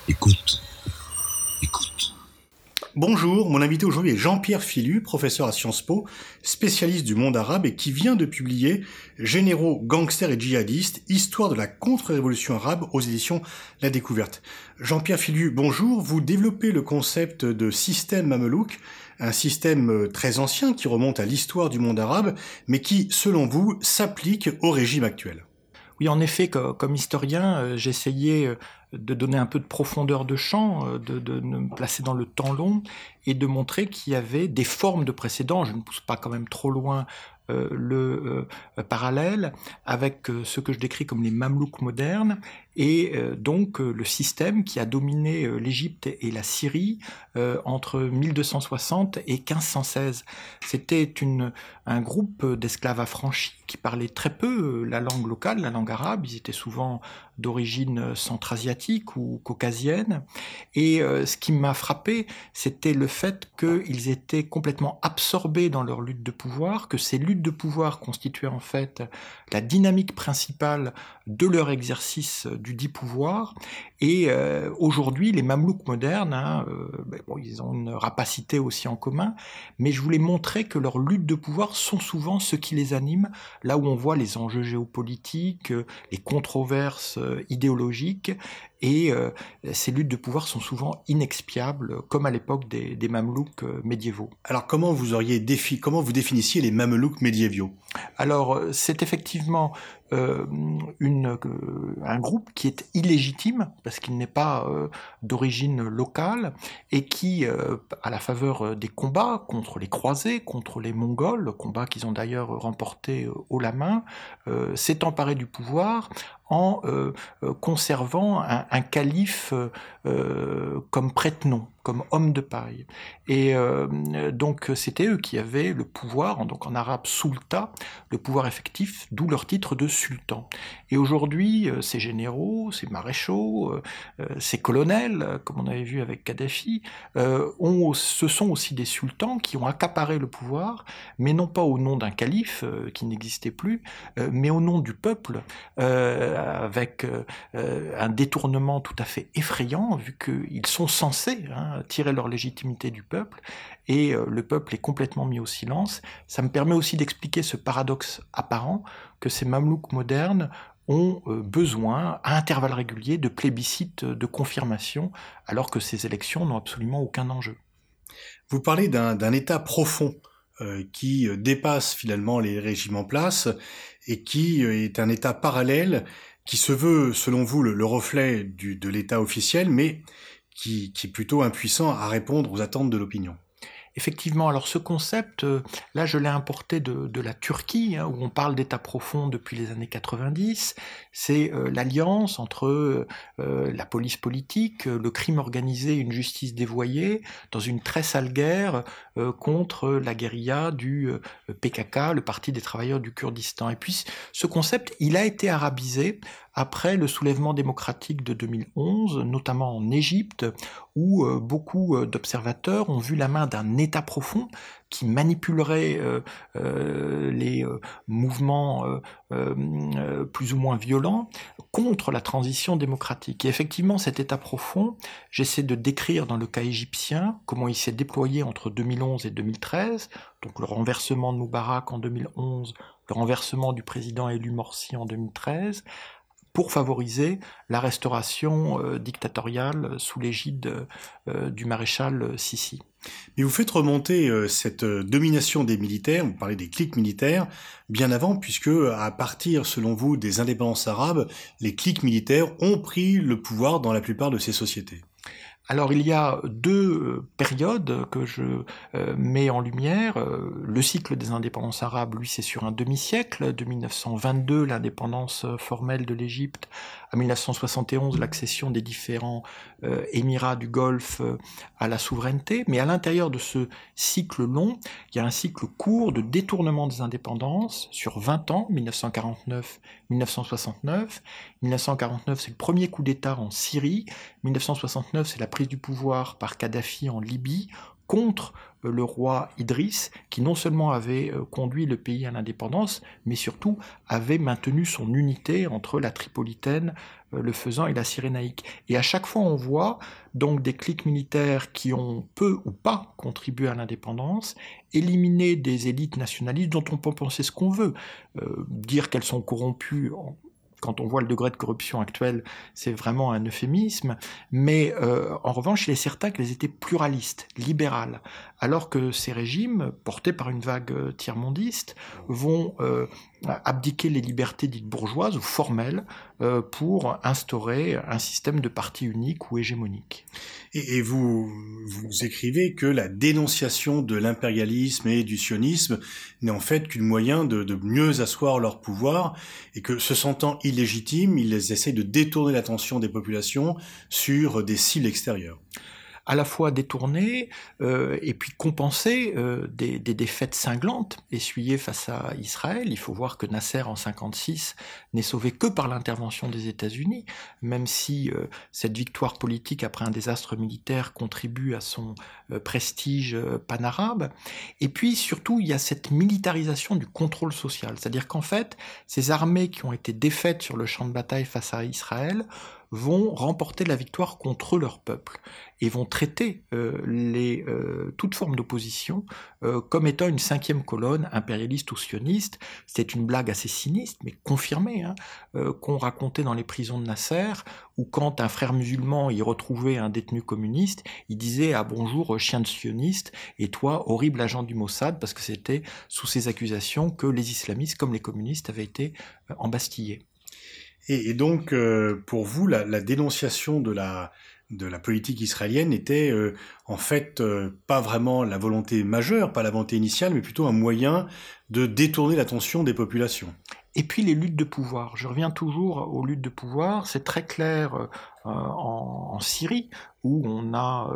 Écoute, écoute. Bonjour, mon invité aujourd'hui est Jean-Pierre Philu, professeur à Sciences Po, spécialiste du monde arabe et qui vient de publier Généraux, gangsters et djihadistes, histoire de la contre-révolution arabe aux éditions La Découverte. Jean-Pierre Philu, bonjour, vous développez le concept de système mamelouk, un système très ancien qui remonte à l'histoire du monde arabe, mais qui, selon vous, s'applique au régime actuel. Oui, en effet, comme historien, j'essayais de donner un peu de profondeur de champ, de me placer dans le temps long et de montrer qu'il y avait des formes de précédents. Je ne pousse pas quand même trop loin le parallèle avec ce que je décris comme les Mamelouks modernes et donc le système qui a dominé l'Égypte et la Syrie entre 1260 et 1516. C'était un groupe d'esclaves affranchis qui parlaient très peu la langue locale, la langue arabe. Ils étaient souvent d'origine centra-asiatique ou caucasienne. Et ce qui m'a frappé, c'était le fait qu'ils étaient complètement absorbés dans leur lutte de pouvoir, que ces luttes de pouvoir constituaient en fait la dynamique principale de leur exercice du dit pouvoir. Et aujourd'hui, les Mamelouks modernes, ils ont une rapacité aussi en commun, mais je voulais montrer que leurs luttes de pouvoir sont souvent ce qui les anime, là où on voit les enjeux géopolitiques, les controverses idéologiques, et ces luttes de pouvoir sont souvent inexpiables, comme à l'époque des Mamelouks médiévaux. Alors comment vous définissiez les Mamelouks médiévaux ? Alors c'est effectivement un groupe qui est illégitime parce qu'il n'est pas d'origine locale et qui, à la faveur des combats contre les croisés, contre les Mongols, combats qu'ils ont d'ailleurs remportés haut la main, s'est emparé du pouvoir en conservant un calife comme prête-nom, comme homme de paille. Et donc c'était eux qui avaient le pouvoir, donc en arabe sulta, le pouvoir effectif, d'où leur titre de sultan. Et aujourd'hui, ces généraux, ces maréchaux, ces colonels, comme on avait vu avec Kadhafi, ce sont aussi des sultans qui ont accaparé le pouvoir, mais non pas au nom d'un calife qui n'existait plus, mais au nom du peuple, avec un détournement tout à fait effrayant, vu qu'ils sont censés tirer leur légitimité du peuple, et le peuple est complètement mis au silence. Ça me permet aussi d'expliquer ce paradoxe apparent que ces Mamelouks modernes ont besoin, à intervalles réguliers, de plébiscites de confirmation, alors que ces élections n'ont absolument aucun enjeu. Vous parlez d'un état profond qui dépasse finalement les régimes en place et qui est un état parallèle qui se veut, selon vous, le reflet de l'état officiel, mais qui est plutôt impuissant à répondre aux attentes de l'opinion. Effectivement, alors ce concept, là je l'ai importé de la Turquie, où on parle d'état profond depuis les années 90, c'est l'alliance entre la police politique, le crime organisé, une justice dévoyée, dans une très sale guerre contre la guérilla du PKK, le Parti des travailleurs du Kurdistan. Et puis ce concept, il a été arabisé après le soulèvement démocratique de 2011, notamment en Égypte, où beaucoup d'observateurs ont vu la main d'un État profond qui manipulerait les mouvements plus ou moins violents contre la transition démocratique. Et effectivement, cet État profond, j'essaie de décrire dans le cas égyptien comment il s'est déployé entre 2011 et 2013, donc le renversement de Moubarak en 2011, le renversement du président élu Morsi en 2013, pour favoriser la restauration dictatoriale sous l'égide du maréchal Sissi. Mais vous faites remonter cette domination des militaires, vous parlez des cliques militaires, bien avant, puisque à partir, selon vous, des indépendances arabes, les cliques militaires ont pris le pouvoir dans la plupart de ces sociétés. Alors il y a deux périodes que je mets en lumière. Le cycle des indépendances arabes, lui, c'est sur un demi-siècle, de 1922, l'indépendance formelle de l'Égypte, à 1971, l'accession des différents émirats du Golfe à la souveraineté. Mais à l'intérieur de ce cycle long, il y a un cycle court de détournement des indépendances sur 20 ans, 1949-1969. 1949, c'est le premier coup d'État en Syrie. 1969, c'est la prise du pouvoir par Kadhafi en Libye, contre le roi Idriss, qui non seulement avait conduit le pays à l'indépendance, mais surtout avait maintenu son unité entre la Tripolitaine, le Fezzan et la Cyrénaïque. Et à chaque fois, on voit donc des cliques militaires qui ont peu ou pas contribué à l'indépendance, éliminer des élites nationalistes dont on peut penser ce qu'on veut, dire qu'elles sont corrompues. Quand on voit le degré de corruption actuel, c'est vraiment un euphémisme. Mais en revanche, il est certain qu'elles étaient pluralistes, libérales, alors que ces régimes, portés par une vague tiers-mondiste, vont abdiquer les libertés dites bourgeoises ou formelles pour instaurer un système de parti unique ou hégémonique. Et vous écrivez que la dénonciation de l'impérialisme et du sionisme n'est en fait qu'un moyen de mieux asseoir leur pouvoir, et que, se sentant illégitimes, ils essaient de détourner l'attention des populations sur des cibles extérieures. À la fois détourner et puis compenser des défaites cinglantes essuyées face à Israël. Il faut voir que Nasser en 1956 n'est sauvé que par l'intervention des États-Unis, même si cette victoire politique après un désastre militaire contribue à son prestige panarabe. Et puis surtout, il y a cette militarisation du contrôle social, c'est-à-dire qu'en fait, ces armées qui ont été défaites sur le champ de bataille face à Israël vont remporter la victoire contre leur peuple et vont traiter toute forme d'opposition comme étant une cinquième colonne impérialiste ou sioniste. C'était une blague assez sinistre, mais confirmée, qu'on racontait dans les prisons de Nasser, où quand un frère musulman y retrouvait un détenu communiste, il disait « Ah bonjour, chien de sioniste, et toi, horrible agent du Mossad », parce que c'était sous ces accusations que les islamistes, comme les communistes, avaient été embastillés. Et donc, pour vous, la dénonciation de la politique israélienne était en fait pas vraiment la volonté majeure, pas la volonté initiale, mais plutôt un moyen de détourner l'attention des populations. Et puis les luttes de pouvoir. Je reviens toujours aux luttes de pouvoir. C'est très clair en Syrie, où on a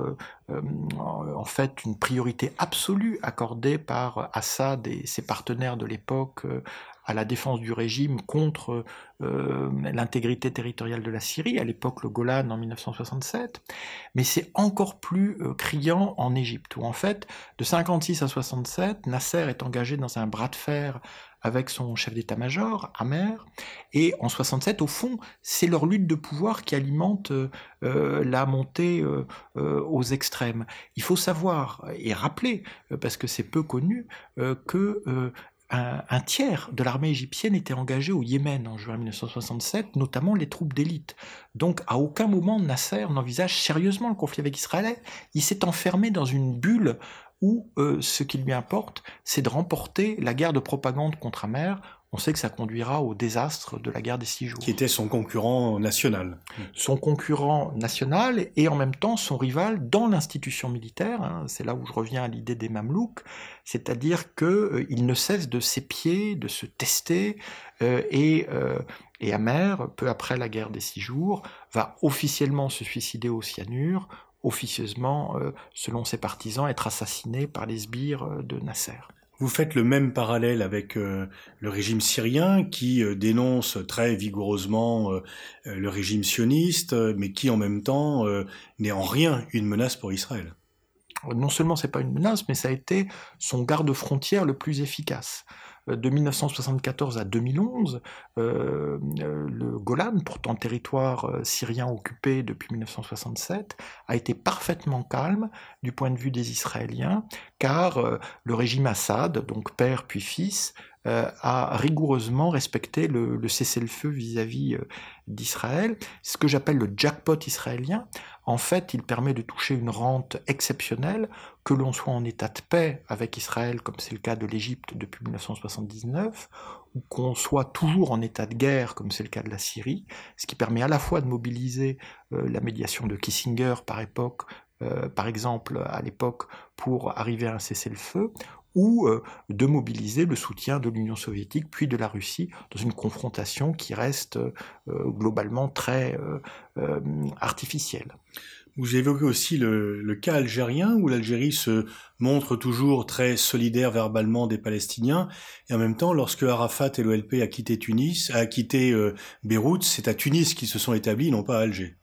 en fait une priorité absolue accordée par Assad et ses partenaires de l'époque à la défense du régime contre l'intégrité territoriale de la Syrie, à l'époque le Golan en 1967, mais c'est encore plus criant en Égypte, où en fait, de 56 à 67, Nasser est engagé dans un bras de fer avec son chef d'état-major, Amer, et en 67, au fond, c'est leur lutte de pouvoir qui alimente la montée aux extrêmes. Il faut savoir et rappeler, parce que c'est peu connu, que un tiers de l'armée égyptienne était engagé au Yémen en juin 1967, notamment les troupes d'élite. Donc à aucun moment Nasser n'envisage sérieusement le conflit avec Israël. Il s'est enfermé dans une bulle où ce qui lui importe, c'est de remporter la guerre de propagande contre Amer. On sait que ça conduira au désastre de la guerre des 6 jours. Qui était son concurrent national. Son concurrent national et en même temps son rival dans l'institution militaire. C'est là où je reviens à l'idée des Mamelouks, c'est-à-dire qu'il ne cesse de s'épier, de se tester, et Amer, peu après la guerre des 6 jours, va officiellement se suicider au cyanure, officieusement, selon ses partisans, être assassiné par les sbires de Nasser. Vous faites le même parallèle avec le régime syrien qui dénonce très vigoureusement le régime sioniste, mais qui en même temps n'est en rien une menace pour Israël. Non seulement c'est pas une menace, mais ça a été son garde-frontière le plus efficace. De 1974 à 2011, le Golan, pourtant territoire syrien occupé depuis 1967, a été parfaitement calme du point de vue des Israéliens, car le régime Assad, donc père puis fils, a rigoureusement respecté le cessez-le-feu vis-à-vis d'Israël. Ce que j'appelle le jackpot israélien. En fait, il permet de toucher une rente exceptionnelle, que l'on soit en état de paix avec Israël, comme c'est le cas de l'Égypte depuis 1979, ou qu'on soit toujours en état de guerre, comme c'est le cas de la Syrie, ce qui permet à la fois de mobiliser la médiation de Kissinger par exemple à l'époque, pour arriver à un cessez-le-feu, ou de mobiliser le soutien de l'Union soviétique puis de la Russie dans une confrontation qui reste globalement très artificielle. Vous évoquez aussi le cas algérien, où l'Algérie se montre toujours très solidaire verbalement des Palestiniens, et en même temps, lorsque Arafat et l'OLP a quitté Beyrouth, c'est à Tunis qu'ils se sont établis, non pas à Alger.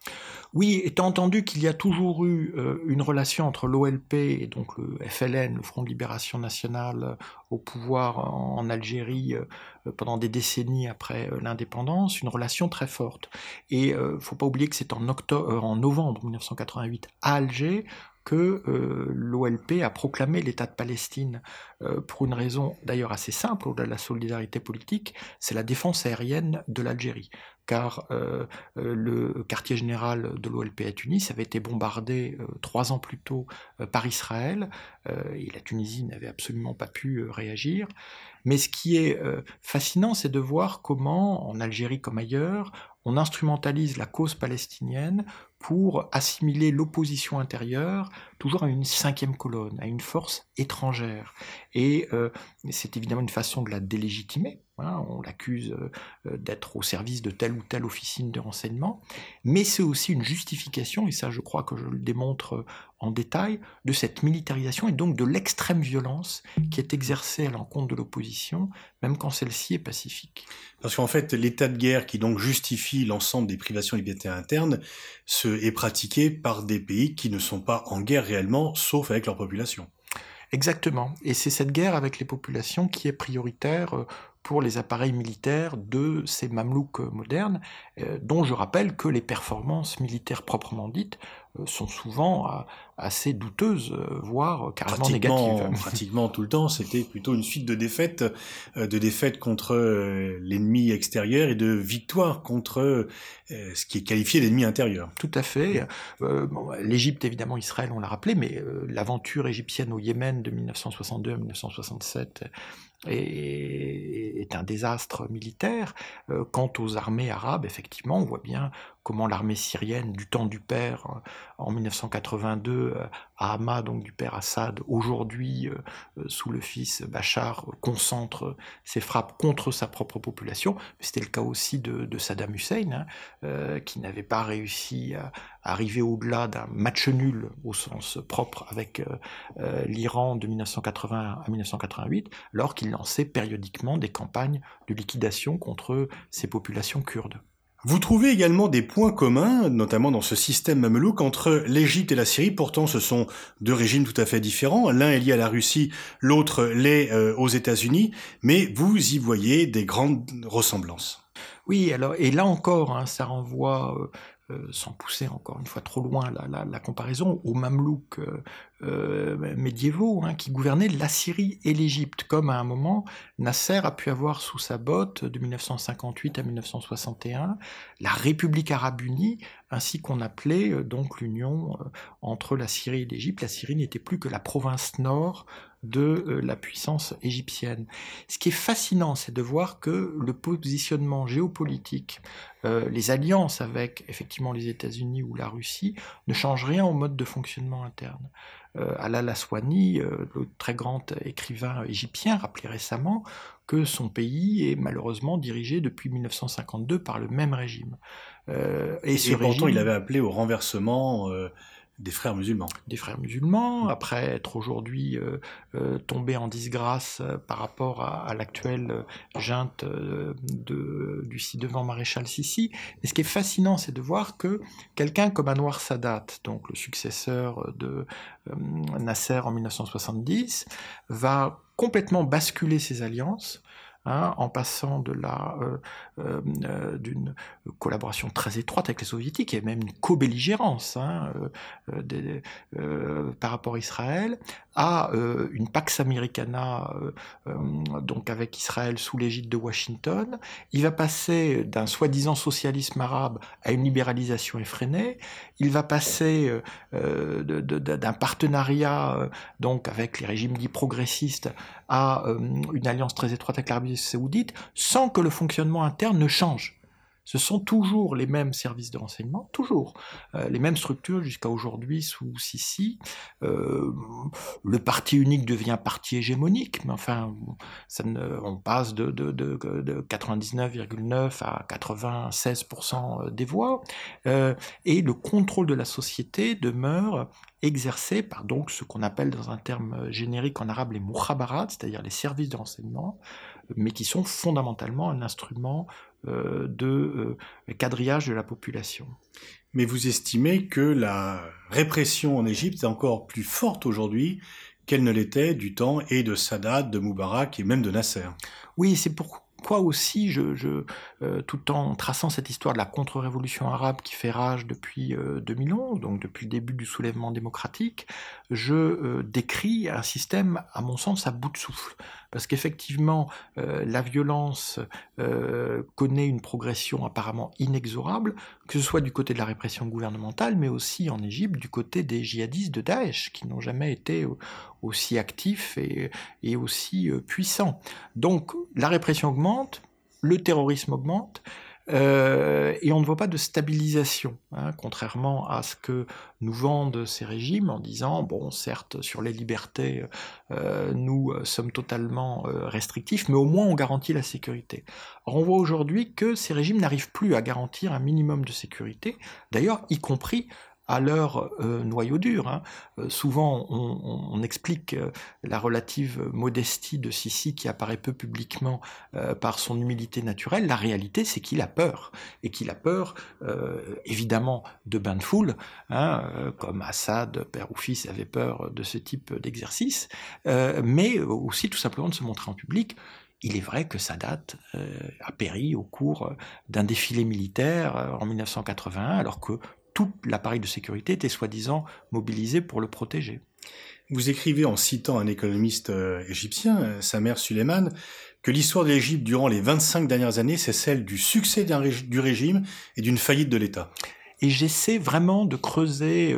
Oui, étant entendu qu'il y a toujours eu une relation entre l'OLP et donc le FLN, le Front de Libération Nationale, au pouvoir en Algérie pendant des décennies après l'indépendance, une relation très forte. Et il ne faut pas oublier que c'est en novembre 1988 à Alger que l'OLP a proclamé l'État de Palestine pour une raison d'ailleurs assez simple, au-delà de la solidarité politique, c'est la défense aérienne de l'Algérie. Car le quartier général de l'OLP à Tunis avait été bombardé 3 ans plus tôt par Israël, et la Tunisie n'avait absolument pas pu réagir. Mais ce qui est fascinant, c'est de voir comment, en Algérie comme ailleurs, on instrumentalise la cause palestinienne pour assimiler l'opposition intérieure toujours à une 5e colonne, à une force étrangère. Et c'est évidemment une façon de la délégitimer. Hein, on l'accuse d'être au service de telle ou telle officine de renseignement, mais c'est aussi une justification, et ça je crois que je le démontre en détail, de cette militarisation et donc de l'extrême violence qui est exercée à l'encontre de l'opposition, même quand celle-ci est pacifique. Parce qu'en fait, l'état de guerre qui donc justifie l'ensemble des privations de liberté internes est pratiqué par des pays qui ne sont pas en guerre réellement, sauf avec leur population. Exactement. Et c'est cette guerre avec les populations qui est prioritaire pour les appareils militaires de ces mamelouks modernes, dont je rappelle que les performances militaires proprement dites sont souvent assez douteuses, voire carrément négatives. Pratiquement tout le temps, c'était plutôt une suite de défaites contre l'ennemi extérieur et de victoires contre ce qui est qualifié d'ennemi intérieur. Tout à fait. L'Égypte, évidemment, Israël, on l'a rappelé, mais l'aventure égyptienne au Yémen de 1962 à 1967 est un désastre militaire. Quant aux armées arabes, effectivement, on voit bien comment l'armée syrienne du temps du père, en 1982, à Hama, donc du père Assad, aujourd'hui, sous le fils Bachar, concentre ses frappes contre sa propre population. C'était le cas aussi de Saddam Hussein, qui n'avait pas réussi à arriver au-delà d'un match nul au sens propre avec l'Iran de 1980 à 1988, alors qu'il lançait périodiquement des campagnes de liquidation contre ces populations kurdes. Vous trouvez également des points communs, notamment dans ce système mamelouk, entre l'Égypte et la Syrie. Pourtant, ce sont 2 régimes tout à fait différents. L'un est lié à la Russie, l'autre l'est aux États-Unis. Mais vous y voyez des grandes ressemblances. Oui, alors, et là encore, ça renvoie, sans pousser encore une fois trop loin la comparaison, aux Mamelouks médiévaux qui gouvernaient la Syrie et l'Égypte, comme à un moment Nasser a pu avoir sous sa botte de 1958 à 1961 la République arabe unie, ainsi qu'on appelait donc l'union entre la Syrie et l'Égypte. La Syrie n'était plus que la province nord de la puissance égyptienne. Ce qui est fascinant, c'est de voir que le positionnement géopolitique, les alliances avec effectivement les États-Unis ou la Russie, ne changent rien au mode de fonctionnement interne. Alaa Aswany, le très grand écrivain égyptien, rappelait récemment que son pays est malheureusement dirigé depuis 1952 par le même régime. Et pourtant, il avait appelé au renversement des frères musulmans. Des frères musulmans, après être aujourd'hui tombé en disgrâce par rapport à l'actuelle junte du ci-devant maréchal Sissi. Et ce qui est fascinant, c'est de voir que quelqu'un comme Anwar Sadat, donc le successeur de Nasser en 1970, va complètement basculer ses alliances, en passant d'une collaboration très étroite avec les soviétiques, et même une co-belligérance par rapport à Israël, à une Pax Americana, donc avec Israël sous l'égide de Washington. Il va passer d'un soi-disant socialisme arabe à une libéralisation effrénée. Il va passer d'un partenariat donc avec les régimes dits progressistes à une alliance très étroite avec l'Arabie saoudite, sans que le fonctionnement interne ne change. Ce sont toujours les mêmes services de renseignement, toujours les mêmes structures jusqu'à aujourd'hui sous Sissi. Le parti unique devient parti hégémonique, mais enfin, on passe de 99,9 à 96% des voix, et le contrôle de la société demeure exercé par donc ce qu'on appelle dans un terme générique en arabe les mukhabarat, c'est-à-dire les services de renseignement, mais qui sont fondamentalement un instrument de quadrillage de la population. Mais vous estimez que la répression en Égypte est encore plus forte aujourd'hui qu'elle ne l'était du temps et de Sadat, de Moubarak et même de Nasser. Oui, c'est pourquoi aussi, tout en traçant cette histoire de la contre-révolution arabe qui fait rage depuis 2011, donc depuis le début du soulèvement démocratique, je décris un système, à mon sens, à bout de souffle. Parce qu'effectivement, la violence connaît une progression apparemment inexorable, que ce soit du côté de la répression gouvernementale, mais aussi en Égypte, du côté des djihadistes de Daesh, qui n'ont jamais été aussi actifs et aussi puissants. Donc, la répression augmente, le terrorisme augmente, et on ne voit pas de stabilisation, contrairement à ce que nous vendent ces régimes en disant, bon, certes, sur les libertés, nous sommes totalement restrictifs, mais au moins on garantit la sécurité. Or, on voit aujourd'hui que ces régimes n'arrivent plus à garantir un minimum de sécurité, d'ailleurs, y compris à leur noyau dur. Souvent, on explique la relative modestie de Sisi qui apparaît peu publiquement par son humilité naturelle. La réalité, c'est qu'il a peur. Et qu'il a peur, évidemment, de bains de foule, comme Assad, père ou fils, avait peur de ce type d'exercice, mais aussi tout simplement de se montrer en public. Il est vrai que Sadat a péri au cours d'un défilé militaire en 1981, alors que tout l'appareil de sécurité était soi-disant mobilisé pour le protéger. Vous écrivez en citant un économiste égyptien, Samer Suleiman, que l'histoire de l'Égypte durant les 25 dernières années, c'est celle du succès du régime et d'une faillite de l'État. Et j'essaie vraiment de creuser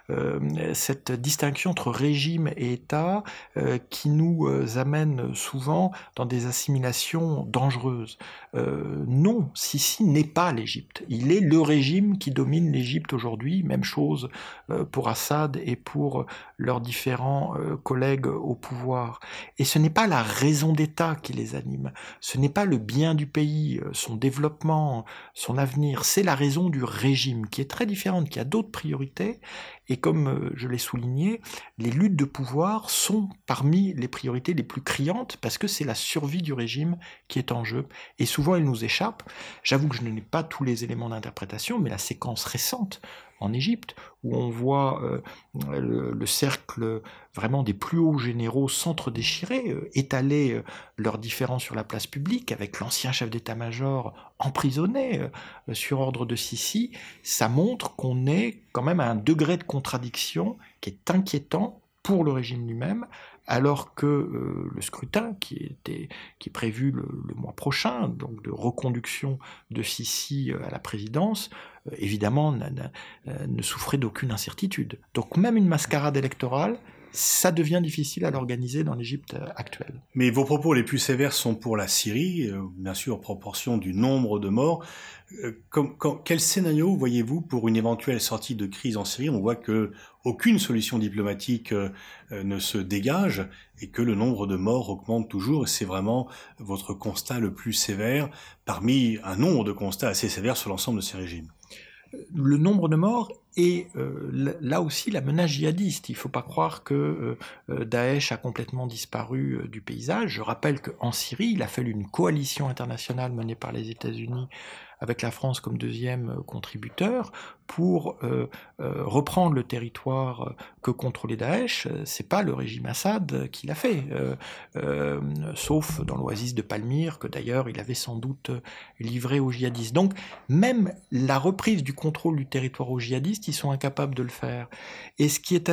cette distinction entre régime et État qui nous amène souvent dans des assimilations dangereuses. Non, Sisi n'est pas l'Égypte. Il est le régime qui domine l'Égypte aujourd'hui. Même chose pour Assad et pour leurs différents collègues au pouvoir. Et ce n'est pas la raison d'État qui les anime. Ce n'est pas le bien du pays, son développement, son avenir. C'est la raison du régime qui est très différente, qui a d'autres priorités, et comme je l'ai souligné, les luttes de pouvoir sont parmi les priorités les plus criantes, parce que c'est la survie du régime qui est en jeu, et souvent elle nous échappe. J'avoue que je n'ai pas tous les éléments d'interprétation, mais la séquence récente en Égypte, où on voit le cercle vraiment des plus hauts généraux s'entre-déchirer, étaler leurs différends sur la place publique, avec l'ancien chef d'état-major emprisonné sur ordre de Sisi, ça montre qu'on est quand même à un degré de contradiction qui est inquiétant pour le régime lui-même, alors que le scrutin qui est prévu le mois prochain, donc de reconduction de Sisi à la présidence, évidemment ne souffrait d'aucune incertitude. Donc même une mascarade électorale, ça devient difficile à l'organiser dans l'Égypte actuelle. Mais vos propos les plus sévères sont pour la Syrie, bien sûr en proportion du nombre de morts. Quel scénario voyez-vous pour une éventuelle sortie de crise en Syrie ? On voit que aucune solution diplomatique ne se dégage et que le nombre de morts augmente toujours. Et c'est vraiment votre constat le plus sévère parmi un nombre de constats assez sévères sur l'ensemble de ces régimes. Le nombre de morts et là aussi la menace djihadiste. Il ne faut pas croire que Daesh a complètement disparu du paysage. Je rappelle qu'en Syrie, il a fallu une coalition internationale menée par les États-Unis avec la France comme deuxième contributeur pour reprendre le territoire que contrôlait Daesh. C'est pas le régime Assad qui l'a fait, sauf dans l'oasis de Palmyre, que d'ailleurs il avait sans doute livré aux djihadistes. Donc même la reprise du contrôle du territoire aux djihadistes, ils sont incapables de le faire. Et ce qui est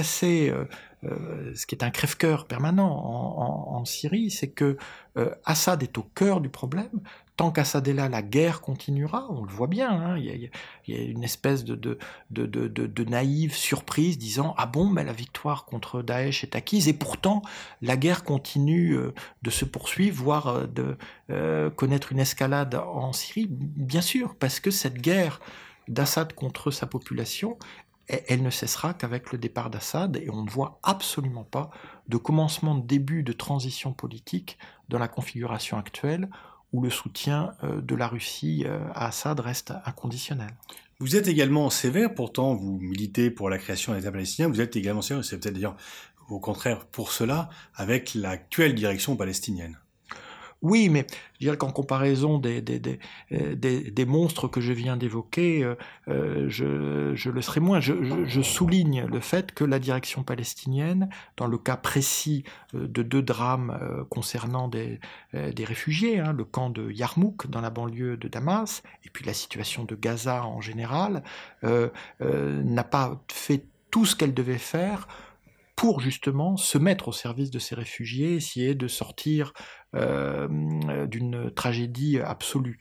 ce qui est un crève-cœur permanent en Syrie, c'est que Assad est au cœur du problème. Tant qu'Assad est là, la guerre continuera, on le voit bien. Il y a une espèce de naïve surprise disant « Ah bon, mais la victoire contre Daesh est acquise » et pourtant la guerre continue de se poursuivre, voire de connaître une escalade en Syrie. Bien sûr, parce que cette guerre d'Assad contre sa population, elle ne cessera qu'avec le départ d'Assad et on ne voit absolument pas de commencement de début de transition politique dans la configuration actuelle où le soutien de la Russie à Assad reste inconditionnel. Vous êtes également sévère, pourtant vous militez pour la création d'un État palestinien, vous êtes également sévère, c'est peut-être d'ailleurs au contraire pour cela, avec l'actuelle direction palestinienne. Oui, mais je dirais qu'en comparaison des monstres que je viens d'évoquer, je le serai moins. Je souligne le fait que la direction palestinienne, dans le cas précis de 2 drames concernant des réfugiés, hein, le camp de Yarmouk dans la banlieue de Damas, et puis la situation de Gaza en général, n'a pas fait tout ce qu'elle devait faire pour justement se mettre au service de ces réfugiés, essayer de sortir d'une tragédie absolue.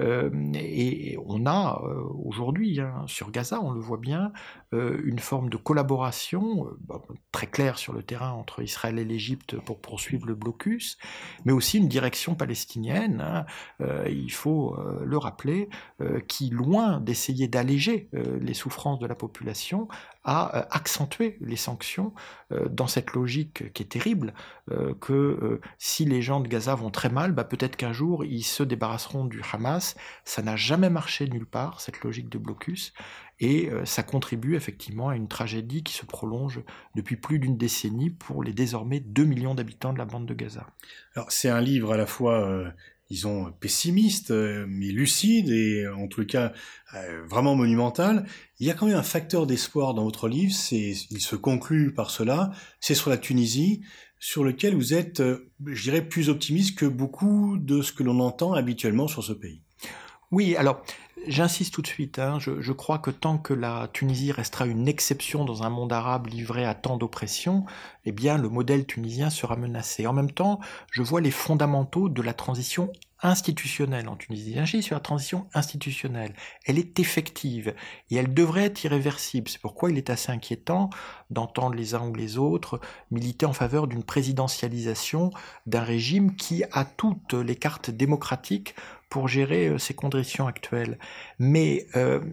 Et on a aujourd'hui, hein, sur Gaza, on le voit bien, une forme de collaboration très claire sur le terrain entre Israël et l'Égypte pour poursuivre le blocus, mais aussi une direction palestinienne, hein, il faut le rappeler, qui, loin d'essayer d'alléger les souffrances de la population, a accentué les sanctions dans cette logique qui est terrible, que si les gens de Gaza vont très mal, peut-être qu'un jour ils se débarrasseront du Hamas. Ça n'a jamais marché nulle part, cette logique de blocus, et ça contribue effectivement à une tragédie qui se prolonge depuis plus d'une décennie pour les désormais 2 millions d'habitants de la bande de Gaza. Alors c'est un livre à la fois disons pessimiste, mais lucide et en tout cas vraiment monumental. Il y a quand même un facteur d'espoir dans votre livre, il se conclut par cela, c'est sur la Tunisie, sur lequel vous êtes, je dirais, plus optimiste que beaucoup de ce que l'on entend habituellement sur ce pays. Oui, alors j'insiste tout de suite, hein, je crois que tant que la Tunisie restera une exception dans un monde arabe livré à tant d'oppression, eh bien le modèle tunisien sera menacé. En même temps, je vois les fondamentaux de la transition institutionnelle en Tunisie. J'insiste sur la transition institutionnelle. Elle est effective et elle devrait être irréversible. C'est pourquoi il est assez inquiétant d'entendre les uns ou les autres militer en faveur d'une présidentialisation d'un régime qui a toutes les cartes démocratiques pour gérer ces conditions actuelles. Mais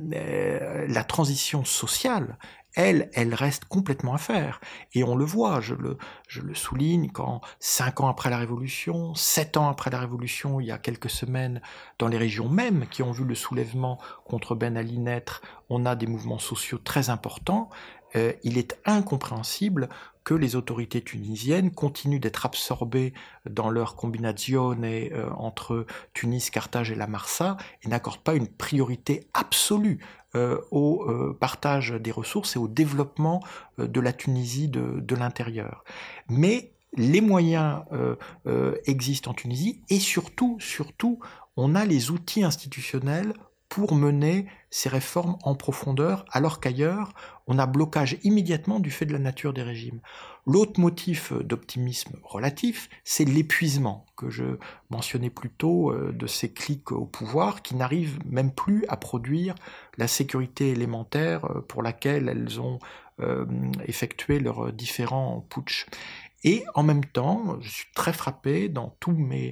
la transition sociale, elle reste complètement à faire. Et on le voit, je le souligne, quand 5 ans après la Révolution, 7 ans après la Révolution, il y a quelques semaines, dans les régions mêmes qui ont vu le soulèvement contre Ben Ali naître, on a des mouvements sociaux très importants. Il est incompréhensible que les autorités tunisiennes continuent d'être absorbées dans leur combinazione entre Tunis, Carthage et la Marsa et n'accordent pas une priorité absolue au partage des ressources et au développement de la Tunisie de l'intérieur. Mais les moyens existent en Tunisie et surtout, on a les outils institutionnels pour mener ces réformes en profondeur, alors qu'ailleurs, on a blocage immédiatement du fait de la nature des régimes. L'autre motif d'optimisme relatif, c'est l'épuisement que je mentionnais plus tôt de ces cliques au pouvoir qui n'arrivent même plus à produire la sécurité élémentaire pour laquelle elles ont effectué leurs différents putschs. Et en même temps, je suis très frappé dans tous mes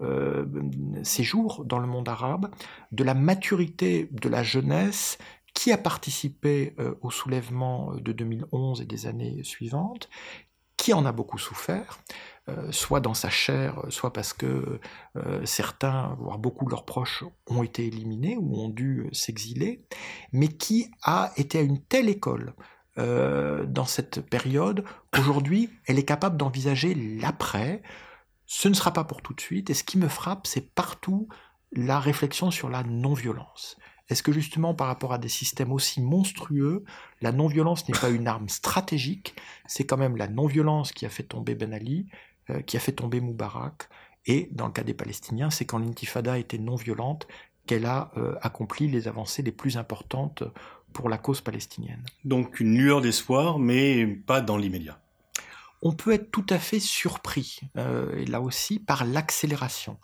séjours dans le monde arabe de la maturité de la jeunesse qui a participé au soulèvement de 2011 et des années suivantes, qui en a beaucoup souffert, soit dans sa chair, soit parce que certains, voire beaucoup de leurs proches, ont été éliminés ou ont dû s'exiler, mais qui a été à une telle école dans cette période, qu'aujourd'hui, elle est capable d'envisager l'après. Ce ne sera pas pour tout de suite, et ce qui me frappe, c'est partout la réflexion sur la non-violence. Est-ce que justement, par rapport à des systèmes aussi monstrueux, la non-violence n'est pas une arme stratégique? C'est quand même la non-violence qui a fait tomber Ben Ali, qui a fait tomber Moubarak, et dans le cas des Palestiniens, c'est quand l'intifada était non-violente qu'elle a accompli les avancées les plus importantes pour la cause palestinienne. Donc une lueur d'espoir, mais pas dans l'immédiat. On peut être tout à fait surpris, et là aussi, par l'accélération.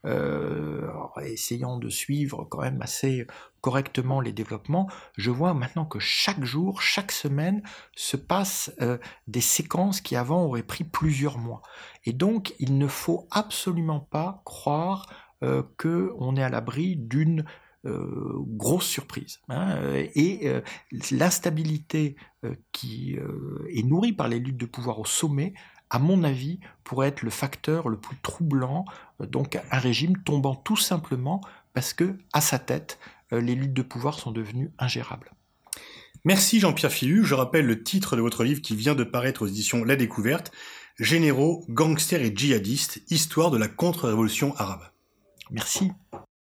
Essayant de suivre quand même assez correctement les développements, je vois maintenant que chaque jour, chaque semaine, se passent des séquences qui avant auraient pris plusieurs mois. Et donc, il ne faut absolument pas croire qu'on est à l'abri d'une grosse surprise. Et l'instabilité qui est nourrie par les luttes de pouvoir au sommet, à mon avis, pourrait être le facteur le plus troublant, donc un régime tombant tout simplement parce que, à sa tête, les luttes de pouvoir sont devenues ingérables. Merci Jean-Pierre Philu. Je rappelle le titre de votre livre qui vient de paraître aux éditions La Découverte, Généraux, gangsters et djihadistes, histoire de la contre-révolution arabe. Merci.